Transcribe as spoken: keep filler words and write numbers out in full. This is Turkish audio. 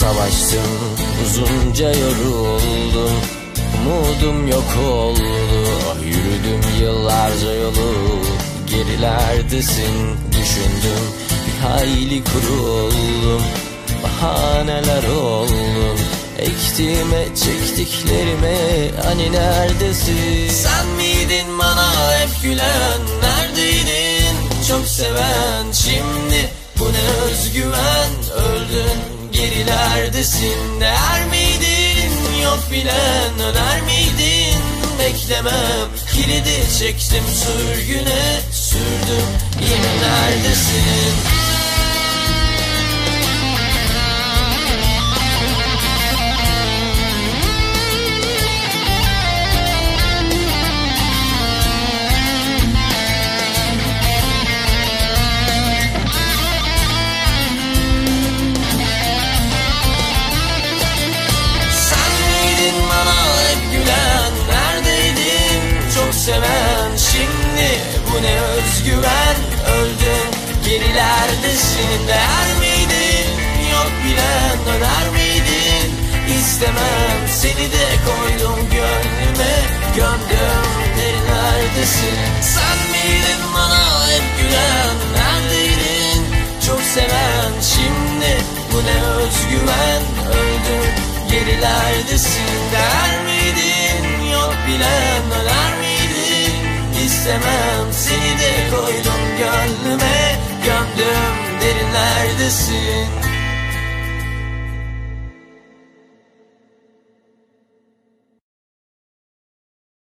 Savaştım, uzunca yoruldum, umudum yok oldu. Ah, yürüdüm yıllarca yolu, gerilerdesin düşündüm. Bir hayli kuruldum, bahaneler oldum. Ektiğime çektiklerime hani neredesin? Sen miydin bana hep gülen, neredeydin çok seven? Şimdi bu ne özgüven, öldün gerilerdesin. Değer miydin yok bilen, öner miydin beklemem. Kilidi çektim sürgüne sürdüm, yine neredesin? Seven, şimdi bu ne özgüven, öldün gerilerdesin. Değer miydin yok bilen, döner miydin istemem. Seni de koydum gönlüme, gömdüm derinlerdesin. Sen miydin bana hep gülen, neredeydin çok seven? Şimdi bu ne özgüven, öldün gerilerdesin. Değer miydin yok bilen, döner miydin İstemem, seni de koydum gönlüme, gömdüm derinlerdesin.